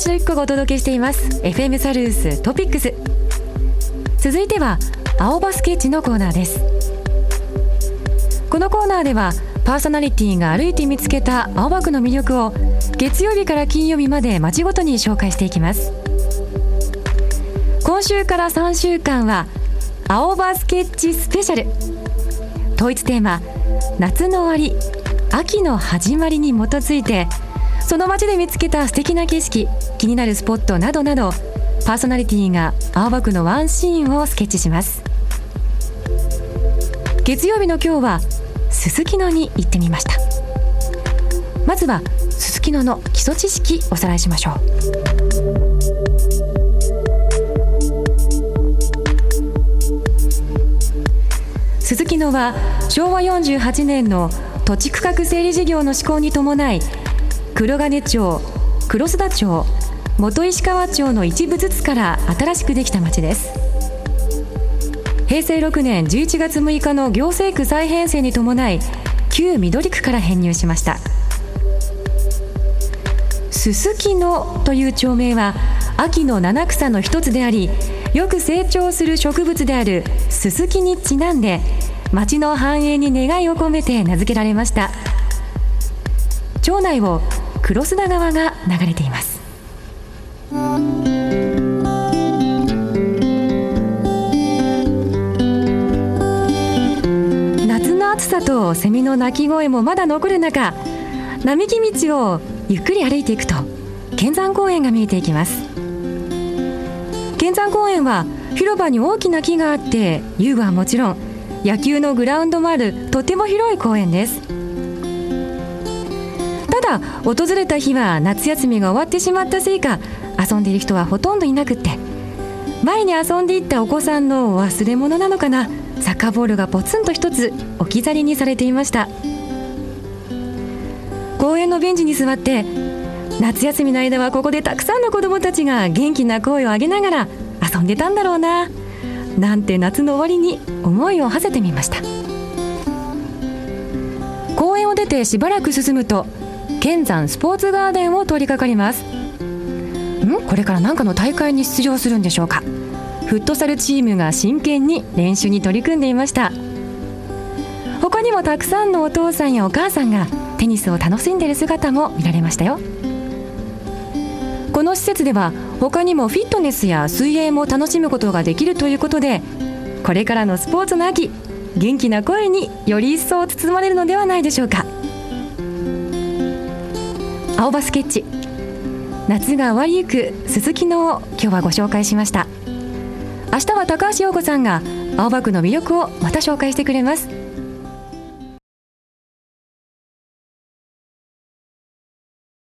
野由紀子がお届けしています FM サルーストピックス。続いては青葉スケッチのコーナーです。このコーナーではパーソナリティが歩いて見つけた青葉区の魅力を月曜日から金曜日まで街ごとに紹介していきます。今週から3週間は青葉スケッチスペシャル。統一テーマ夏の終わり秋の始まりに基づいて、その街で見つけた素敵な景色、気になるスポットなどなど、パーソナリティが青葉区のワンシーンをスケッチします。月曜日の今日はすすきのに行ってみました。まずはすすきのの基礎知識おさらいしましょう。すすきのは昭和48年の土地区画整理事業の施行に伴い、黒金町、黒須田町、元石川町の一部ずつから新しくできた町です。平成6年11月6日の行政区再編成に伴い、旧緑区から編入しました。すすきのという町名は秋の七草の一つであり、よく成長する植物であるススキにちなんで、町の繁栄に願いを込めて名付けられました。町内を黒須田川が流れています。夏の暑さとセミの鳴き声もまだ残る中、並木道をゆっくり歩いていくと剣山公園が見えていきます。剣山公園は広場に大きな木があって、遊具はもちろん野球のグラウンドもあるとても広い公園です。ただ訪れた日は夏休みが終わってしまったせいか、遊んでいる人はほとんどいなくって、前に遊んでいったお子さんの忘れ物なのかな、サッカーボールがポツンと一つ置き去りにされていました。公園のベンチに座って、夏休みの間はここでたくさんの子どもたちが元気な声を上げながら遊んでたんだろうな、なんて夏の終わりに思いを馳せてみました。公園を出てしばらく進むと剣山スポーツガーデンを通りかかります。これから何かの大会に出場するんでしょうか。フットサルチームが真剣に練習に取り組んでいました。他にもたくさんのお父さんやお母さんがテニスを楽しんでいる姿も見られましたよ。この施設では他にもフィットネスや水泳も楽しむことができるということで、これからのスポーツの秋、元気な声により一層包まれるのではないでしょうか。青葉スケッチ、夏が終わりゆくすすきのを今日はご紹介しました。明日は高橋洋子さんが青葉区の魅力をまた紹介してくれます。